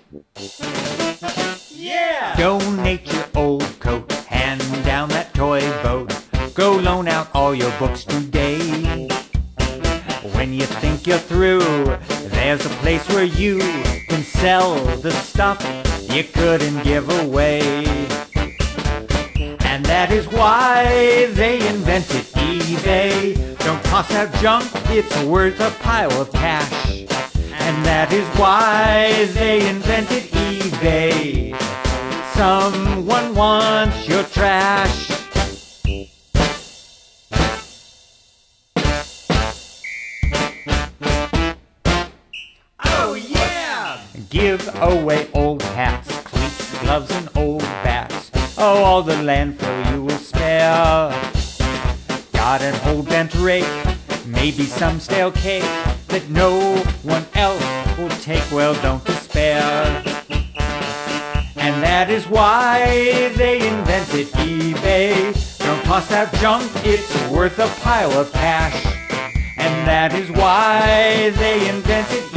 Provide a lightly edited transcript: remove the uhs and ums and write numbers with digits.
Yeah! Donate your old coat, hand down that toy boat. Go loan out all your books today. When you think you're through, there's a place where you can sell the stuff you couldn't give away. And that is why they invented eBay. Don't toss out junk, it's worth a pile of cash. And that is why they invented eBay. Someone wants your trash. Oh yeah! Give away old hats, cleats, gloves, and old bats. Oh, all the landfill you will spare. Got an old bent rake, maybe some stale cake that no one else will take. Well, don't despair. And that is why they invented eBay. Don't toss out junk, it's worth a pile of cash. And that is why they invented